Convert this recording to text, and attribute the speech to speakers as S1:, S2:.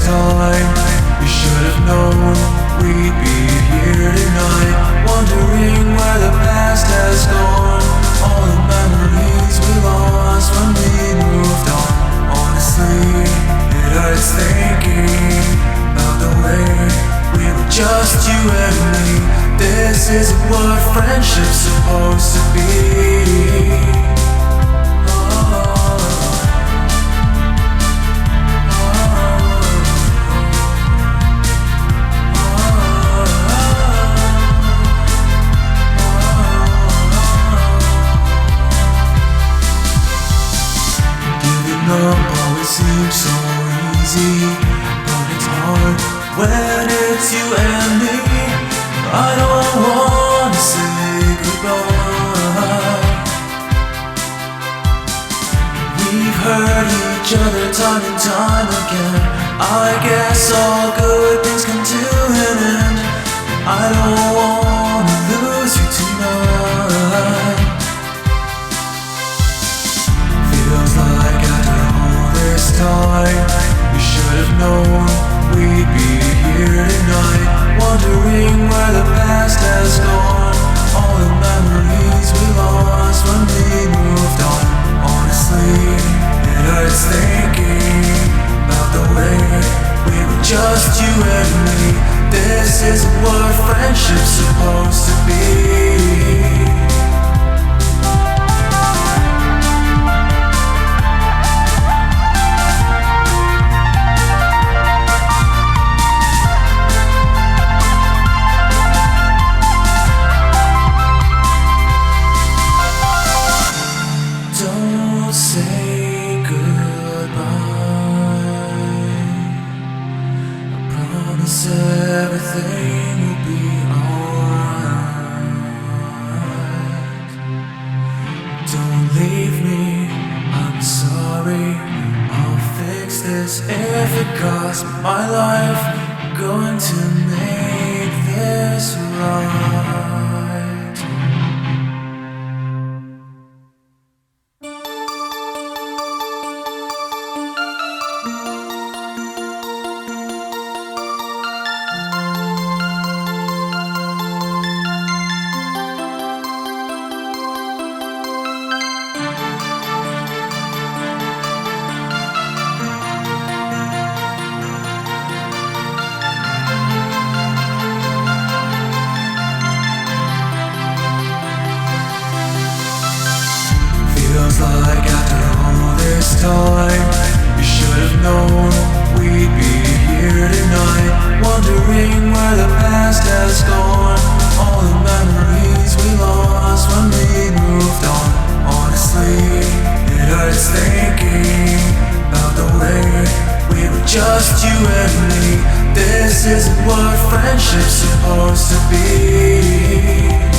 S1: time. You should have known we'd be here tonight, wondering where the past has gone, all the memories we lost when we moved on. Honestly, it hurts thinking about the way we were just you and me. This isn't what friendship's supposed to be. Always seems so easy, but it's hard when it's you and me. I don't wanna say goodbye. We've hurt each other time and time again. I guess all good things come to an end. I don't wanna lose you tonight. Feels like time. You should have known we'd be here tonight, wondering where the past has gone, all the memories we lost when we moved on. Honestly, it hurts thinking about the way we were just you and me. This isn't what friendship's supposed to be. Say goodbye. I promise everything will be alright. Don't leave me, I'm sorry. I'll fix this if it costs my life. I'm going to make this right. Feels like after all this time, you should have known we'd be here tonight, wondering where the past has gone, all the memories we lost when we moved on. Honestly, it hurts thinking about the way we were just you and me. This isn't what friendship's supposed to be.